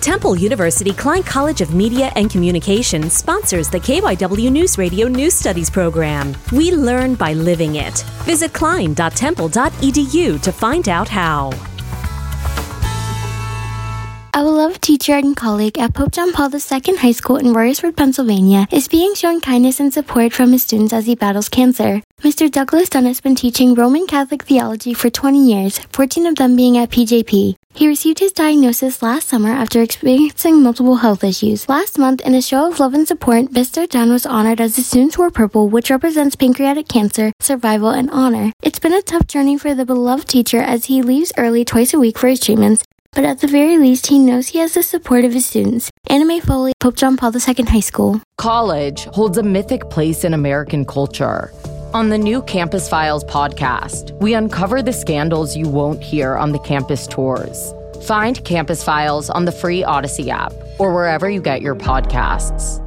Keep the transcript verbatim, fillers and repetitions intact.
Temple University Klein College of Media and Communications sponsors the K Y W News Radio News Studies program. We learn by living it. Visit klein dot temple dot e d u to find out how. A beloved teacher and colleague at Pope John Paul the Second High School in Royersford, Pennsylvania, is being shown kindness and support from his students as he battles cancer. Mister Douglas Dunn has been teaching Roman Catholic theology for twenty years, fourteen of them being at P J P. He received his diagnosis last summer after experiencing multiple health issues. Last month, in a show of love and support, Mister Dunn was honored as the students wore purple, which represents pancreatic cancer, survival, and honor. It's been a tough journey for the beloved teacher as he leaves early twice a week for his treatments, but at the very least, he knows he has the support of his students. Anna Mae Foley, Pope John Paul the Second High School. College holds a mythic place in American culture. On the new Campus Files podcast, we uncover the scandals you won't hear on the campus tours. Find Campus Files on the free Odyssey app or wherever you get your podcasts.